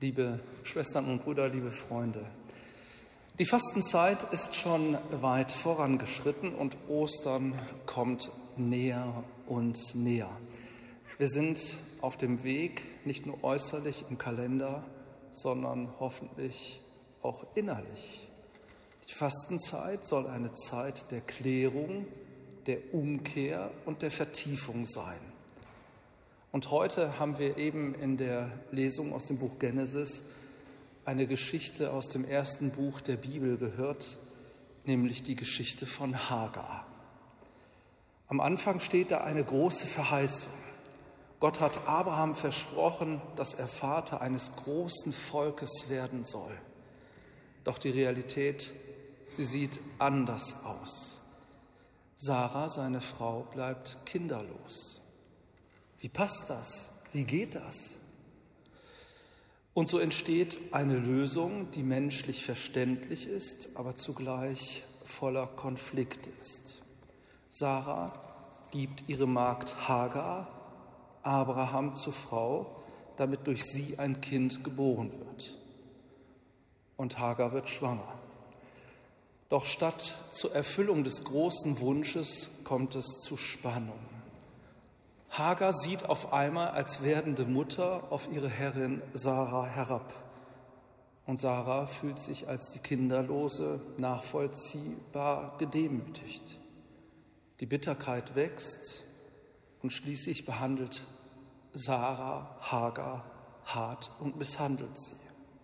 Liebe Schwestern und Brüder, liebe Freunde, die Fastenzeit ist schon weit vorangeschritten und Ostern kommt näher und näher. Wir sind auf dem Weg, nicht nur äußerlich im Kalender, sondern hoffentlich auch innerlich. Die Fastenzeit soll eine Zeit der Klärung, der Umkehr und der Vertiefung sein. Und heute haben wir eben in der Lesung aus dem Buch Genesis eine Geschichte aus dem ersten Buch der Bibel gehört, nämlich die Geschichte von Hagar. Am Anfang steht da eine große Verheißung. Gott hat Abraham versprochen, dass er Vater eines großen Volkes werden soll. Doch die Realität, sie sieht anders aus. Sarah, seine Frau, bleibt kinderlos. Wie passt das? Wie geht das? Und so entsteht eine Lösung, die menschlich verständlich ist, aber zugleich voller Konflikte ist. Sarah gibt ihre Magd Hagar Abraham zur Frau, damit durch sie ein Kind geboren wird. Und Hagar wird schwanger. Doch statt zur Erfüllung des großen Wunsches kommt es zu Spannung. Hagar sieht auf einmal als werdende Mutter auf ihre Herrin Sarah herab. Und Sarah fühlt sich als die Kinderlose nachvollziehbar gedemütigt. Die Bitterkeit wächst und schließlich behandelt Sarah Hagar hart und misshandelt sie.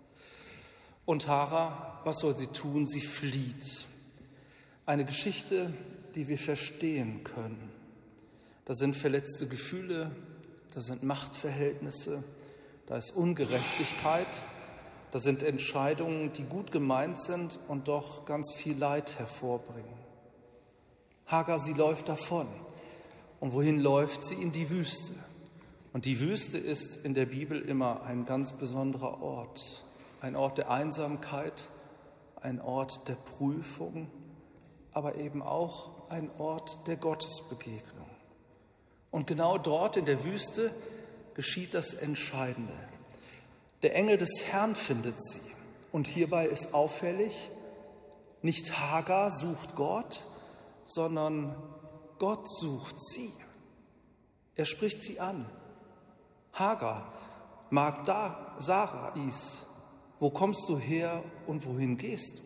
Und Hagar, was soll sie tun? Sie flieht. Eine Geschichte, die wir verstehen können. Da sind verletzte Gefühle, da sind Machtverhältnisse, da ist Ungerechtigkeit, da sind Entscheidungen, die gut gemeint sind und doch ganz viel Leid hervorbringen. Hagar, sie läuft davon. Und wohin läuft sie? In die Wüste. Und die Wüste ist in der Bibel immer ein ganz besonderer Ort. Ein Ort der Einsamkeit, ein Ort der Prüfung, aber eben auch ein Ort der Gottesbegegnung. Und genau dort in der Wüste geschieht das Entscheidende. Der Engel des Herrn findet sie. Und hierbei ist auffällig, nicht Hagar sucht Gott, sondern Gott sucht sie. Er spricht sie an. Hagar, Magd Sarais, wo kommst du her und wohin gehst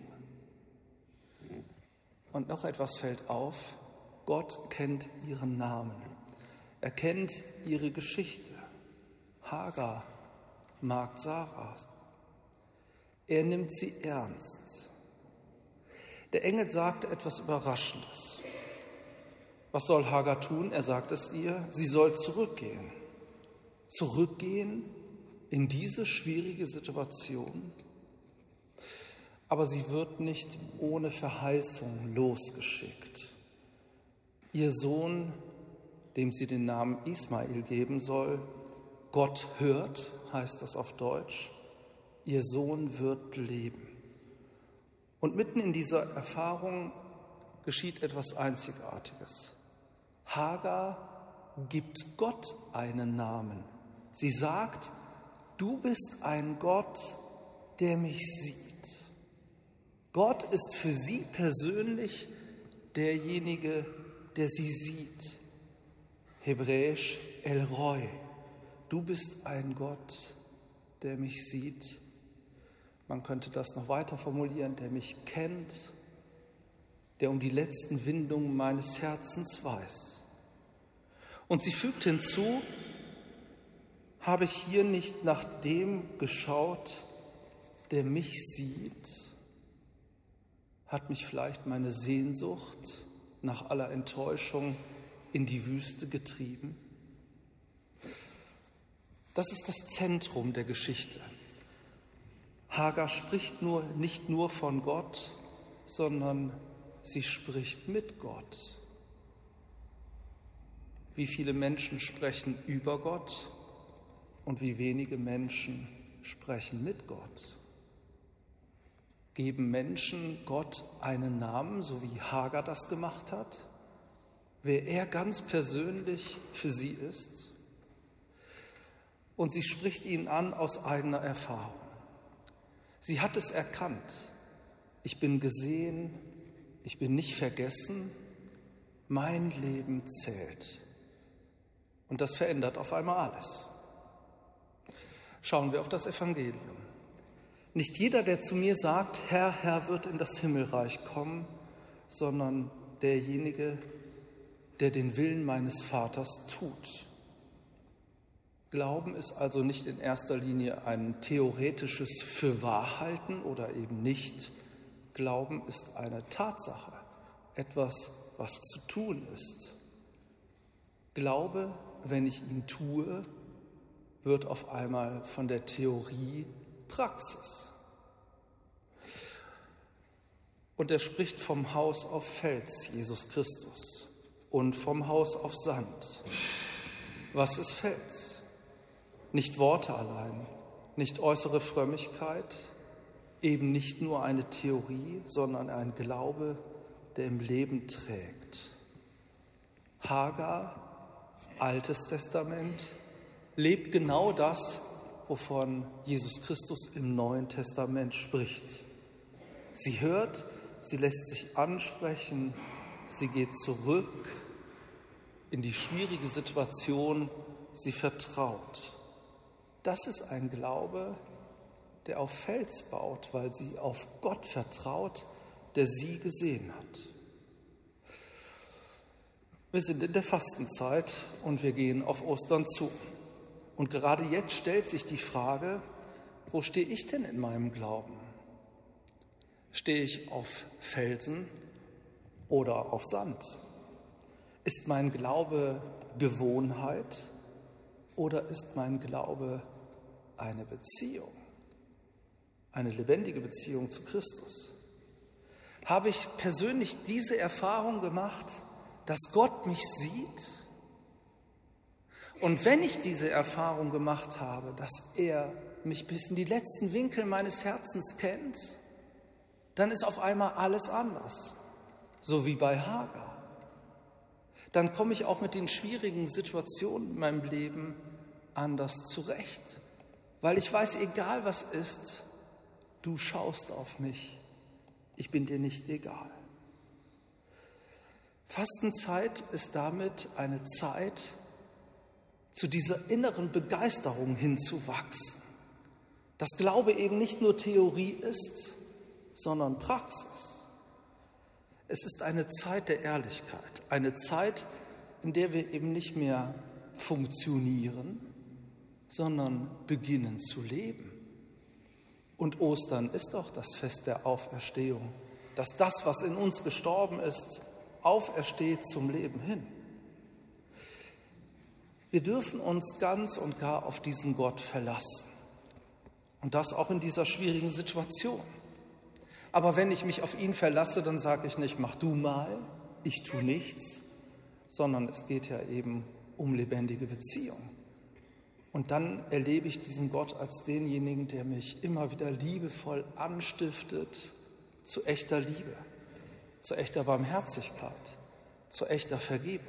du? Und noch etwas fällt auf, Gott kennt ihren Namen. Er kennt ihre Geschichte. Hagar, Magd Sarais. Er nimmt sie ernst. Der Engel sagt etwas Überraschendes. Was soll Hagar tun? Er sagt es ihr, sie soll zurückgehen. Zurückgehen in diese schwierige Situation. Aber sie wird nicht ohne Verheißung losgeschickt. Ihr Sohn, dem sie den Namen Ismael geben soll, Gott hört, heißt das auf Deutsch, ihr Sohn wird leben. Und mitten in dieser Erfahrung geschieht etwas Einzigartiges. Hagar gibt Gott einen Namen. Sie sagt, du bist ein Gott, der mich sieht. Gott ist für sie persönlich derjenige, der sie sieht. Hebräisch El Roi. Du bist ein Gott, der mich sieht. Man könnte das noch weiter formulieren, der mich kennt, der um die letzten Windungen meines Herzens weiß. Und sie fügt hinzu, habe ich hier nicht nach dem geschaut, der mich sieht? Hat mich vielleicht meine Sehnsucht nach aller Enttäuschung in die Wüste getrieben? Das ist das Zentrum der Geschichte. Hagar spricht nicht nur von Gott, sondern sie spricht mit Gott. Wie viele Menschen sprechen über Gott und wie wenige Menschen sprechen mit Gott? Geben Menschen Gott einen Namen, so wie Hagar das gemacht hat? Wer er ganz persönlich für sie ist? Und sie spricht ihn an aus eigener Erfahrung. Sie hat es erkannt. Ich bin gesehen, ich bin nicht vergessen, mein Leben zählt. Und das verändert auf einmal alles. Schauen wir auf das Evangelium. Nicht jeder, der zu mir sagt, Herr, Herr, wird in das Himmelreich kommen, sondern derjenige, der den Willen meines Vaters tut. Glauben ist also nicht in erster Linie ein theoretisches Fürwahrhalten oder eben nicht. Glauben ist eine Tatsache, etwas, was zu tun ist. Glaube, wenn ich ihn tue, wird auf einmal von der Theorie Praxis. Und er spricht vom Haus auf Fels, Jesus Christus, und vom Haus auf Sand. Was ist Fels? Nicht Worte allein, nicht äußere Frömmigkeit, eben nicht nur eine Theorie, sondern ein Glaube, der im Leben trägt. Hagar, Altes Testament, lebt genau das, wovon Jesus Christus im Neuen Testament spricht. Sie hört, sie lässt sich ansprechen, sie geht zurück in die schwierige Situation, sie vertraut. Das ist ein Glaube, der auf Fels baut, weil sie auf Gott vertraut, der sie gesehen hat. Wir sind in der Fastenzeit und wir gehen auf Ostern zu. Und gerade jetzt stellt sich die Frage, wo stehe ich denn in meinem Glauben? Stehe ich auf Felsen oder auf Sand? Ist mein Glaube Gewohnheit oder ist mein Glaube eine Beziehung? Eine lebendige Beziehung zu Christus? Habe ich persönlich diese Erfahrung gemacht, dass Gott mich sieht? Und wenn ich diese Erfahrung gemacht habe, dass er mich bis in die letzten Winkel meines Herzens kennt, dann ist auf einmal alles anders, so wie bei Hagar. Dann komme ich auch mit den schwierigen Situationen in meinem Leben anders zurecht, weil ich weiß, egal was ist, du schaust auf mich, ich bin dir nicht egal. Fastenzeit ist damit eine Zeit, zu dieser inneren Begeisterung hinzuwachsen. Dass Glaube eben nicht nur Theorie ist, sondern Praxis. Es ist eine Zeit der Ehrlichkeit, eine Zeit, in der wir eben nicht mehr funktionieren, sondern beginnen zu leben. Und Ostern ist doch das Fest der Auferstehung, dass das, was in uns gestorben ist, aufersteht zum Leben hin. Wir dürfen uns ganz und gar auf diesen Gott verlassen. Und das auch in dieser schwierigen Situation. Aber wenn ich mich auf ihn verlasse, dann sage ich nicht, mach du mal, ich tue nichts, sondern es geht ja eben um lebendige Beziehung. Und dann erlebe ich diesen Gott als denjenigen, der mich immer wieder liebevoll anstiftet zu echter Liebe, zu echter Barmherzigkeit, zu echter Vergebung.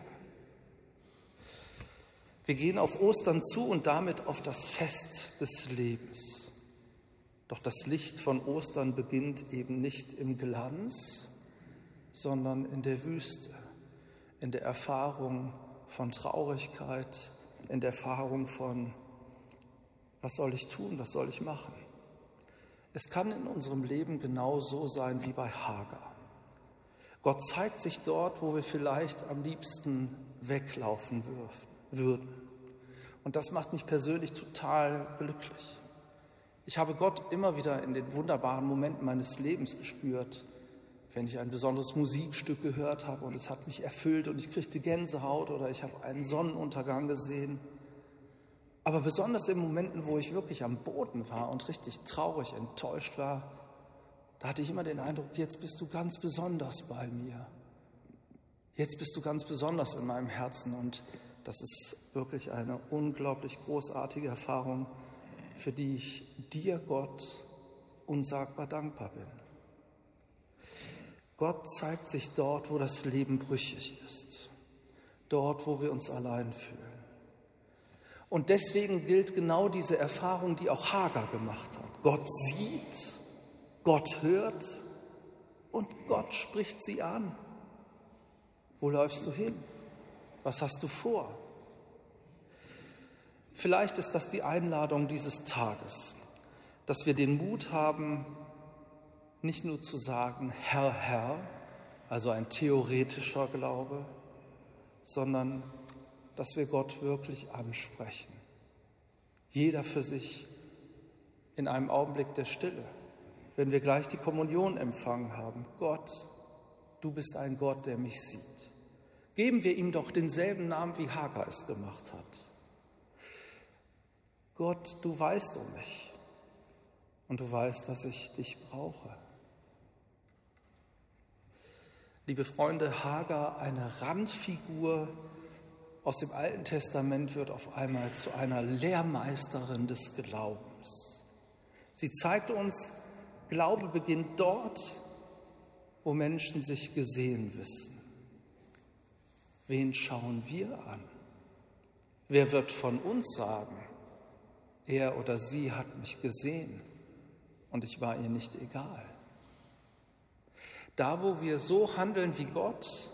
Wir gehen auf Ostern zu und damit auf das Fest des Lebens. Doch das Licht von Ostern beginnt eben nicht im Glanz, sondern in der Wüste, in der Erfahrung von Traurigkeit, in der Erfahrung von, was soll ich tun, was soll ich machen? Es kann in unserem Leben genau so sein wie bei Hagar. Gott zeigt sich dort, wo wir vielleicht am liebsten weglaufen würden. Und das macht mich persönlich total glücklich. Ich habe Gott immer wieder in den wunderbaren Momenten meines Lebens gespürt, wenn ich ein besonderes Musikstück gehört habe und es hat mich erfüllt und ich kriegte Gänsehaut oder ich habe einen Sonnenuntergang gesehen. Aber besonders in Momenten, wo ich wirklich am Boden war und richtig traurig, enttäuscht war, da hatte ich immer den Eindruck, jetzt bist du ganz besonders bei mir. Jetzt bist du ganz besonders in meinem Herzen und das ist wirklich eine unglaublich großartige Erfahrung, für die ich dir, Gott, unsagbar dankbar bin. Gott zeigt sich dort, wo das Leben brüchig ist, dort, wo wir uns allein fühlen. Und deswegen gilt genau diese Erfahrung, die auch Hagar gemacht hat. Gott sieht Gott hört und Gott spricht sie an. Wo läufst du hin? Was hast du vor? Vielleicht ist das die Einladung dieses Tages, dass wir den Mut haben, nicht nur zu sagen, Herr, Herr, also ein theoretischer Glaube, sondern dass wir Gott wirklich ansprechen. Jeder für sich in einem Augenblick der Stille, wenn wir gleich die Kommunion empfangen haben. Gott, du bist ein Gott, der mich sieht. Geben wir ihm doch denselben Namen, wie Hagar es gemacht hat. Gott, du weißt um mich und du weißt, dass ich dich brauche. Liebe Freunde, Hagar, eine Randfigur aus dem Alten Testament, wird auf einmal zu einer Lehrmeisterin des Glaubens. Sie zeigt uns, Glaube beginnt dort, wo Menschen sich gesehen wissen. Wen schauen wir an? Wer wird von uns sagen, er oder sie hat mich gesehen und ich war ihr nicht egal? Da, wo wir so handeln wie Gott,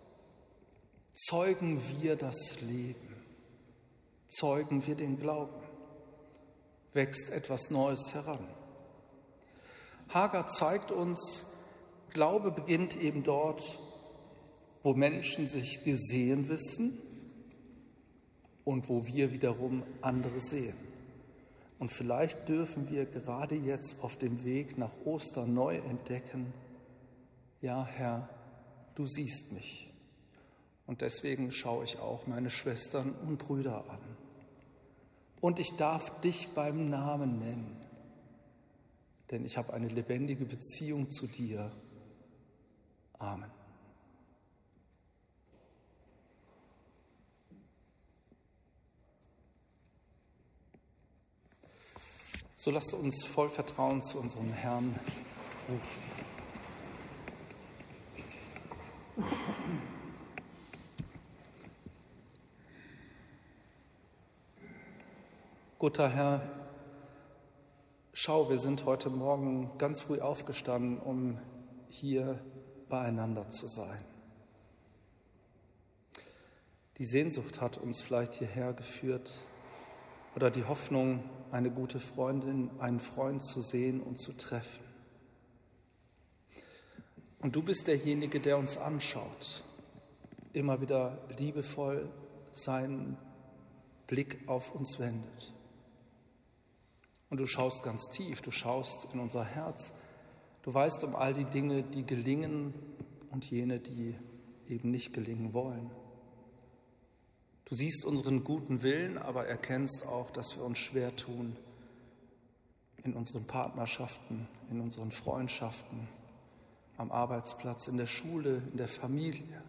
zeugen wir das Leben, zeugen wir den Glauben, wächst etwas Neues heran. Hagar zeigt uns, Glaube beginnt eben dort, wo Menschen sich gesehen wissen und wo wir wiederum andere sehen. Und vielleicht dürfen wir gerade jetzt auf dem Weg nach Ostern neu entdecken, ja, Herr, du siehst mich. Und deswegen schaue ich auch meine Schwestern und Brüder an. Und ich darf dich beim Namen nennen, denn ich habe eine lebendige Beziehung zu dir. Amen. So lasst uns voll Vertrauen zu unserem Herrn rufen. Guter Herr, schau, wir sind heute Morgen ganz früh aufgestanden, um hier beieinander zu sein. Die Sehnsucht hat uns vielleicht hierher geführt oder die Hoffnung, eine gute Freundin, einen Freund zu sehen und zu treffen. Und du bist derjenige, der uns anschaut, immer wieder liebevoll seinen Blick auf uns wendet. Und du schaust ganz tief, du schaust in unser Herz. Du weißt um all die Dinge, die gelingen und jene, die eben nicht gelingen wollen. Du siehst unseren guten Willen, aber erkennst auch, dass wir uns schwer tun in unseren Partnerschaften, in unseren Freundschaften, am Arbeitsplatz, in der Schule, in der Familie.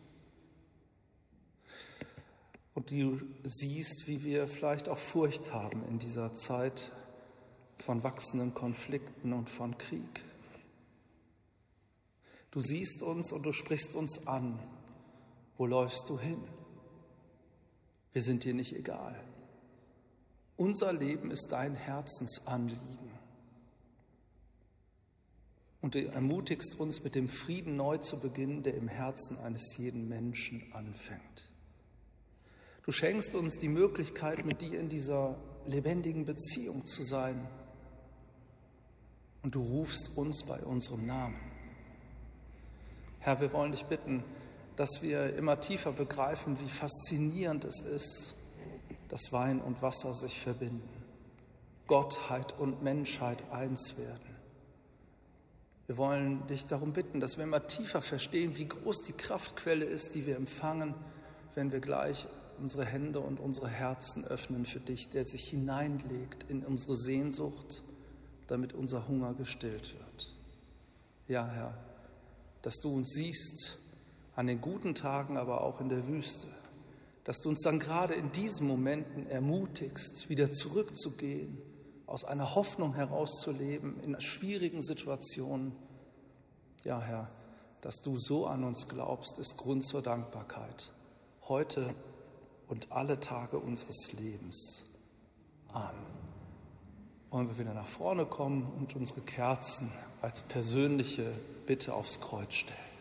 Und du siehst, wie wir vielleicht auch Furcht haben in dieser Zeit von wachsenden Konflikten und von Krieg. Du siehst uns und du sprichst uns an. Wo läufst du hin? Wir sind dir nicht egal. Unser Leben ist dein Herzensanliegen. Und du ermutigst uns, mit dem Frieden neu zu beginnen, der im Herzen eines jeden Menschen anfängt. Du schenkst uns die Möglichkeit, mit dir in dieser lebendigen Beziehung zu sein. Und du rufst uns bei unserem Namen. Herr, wir wollen dich bitten, dass wir immer tiefer begreifen, wie faszinierend es ist, dass Wein und Wasser sich verbinden, Gottheit und Menschheit eins werden. Wir wollen dich darum bitten, dass wir immer tiefer verstehen, wie groß die Kraftquelle ist, die wir empfangen, wenn wir gleich unsere Hände und unsere Herzen öffnen für dich, der sich hineinlegt in unsere Sehnsucht, damit unser Hunger gestillt wird. Ja, Herr, dass du uns siehst an den guten Tagen, aber auch in der Wüste, dass du uns dann gerade in diesen Momenten ermutigst, wieder zurückzugehen, aus einer Hoffnung herauszuleben in schwierigen Situationen. Ja, Herr, dass du so an uns glaubst, ist Grund zur Dankbarkeit, heute und alle Tage unseres Lebens. Amen. wollen wir wieder nach vorne kommen und unsere Kerzen als persönliche Bitte aufs Kreuz stellen.